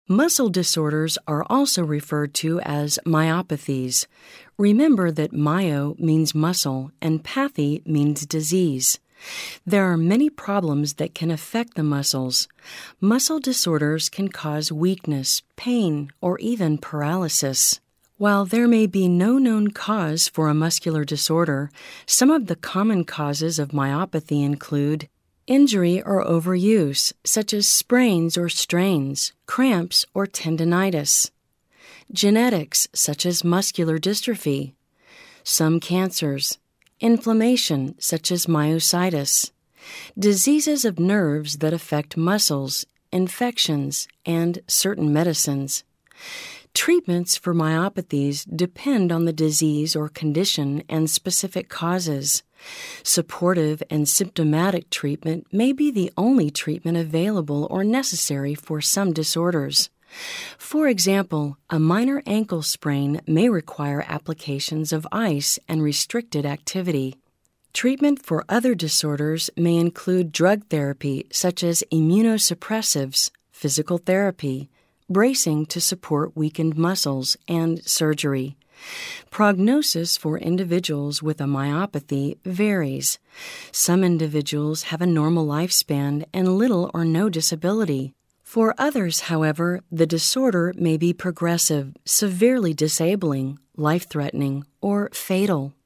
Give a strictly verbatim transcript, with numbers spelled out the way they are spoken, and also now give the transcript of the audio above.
Muscle disorders are also referred to as myopathies. Remember that myo means muscle and pathy means disease. There are many problems that can affect the muscles. Muscle disorders can cause weakness, pain, or even paralysis. While there may be no known cause for a muscular disorder, some of the common causes of myopathy include injury or overuse, such as sprains or strains, cramps or tendinitis, genetics, such as muscular dystrophy, some cancers, inflammation, such as myositis, diseases of nerves that affect muscles, infections, and certain medicines. Treatments for myopathies depend on the disease or condition and specific causes. Supportive and symptomatic treatment may be the only treatment available or necessary for some disorders. For example, a minor ankle sprain may require applications of ice and restricted activity. Treatment for other disorders may include drug therapy such as immunosuppressives, physical therapy, bracing to support weakened muscles, and surgery. Prognosis for individuals with a myopathy varies. Some individuals have a normal lifespan and little or no disability. For others, however, the disorder may be progressive, severely disabling, life-threatening, or fatal.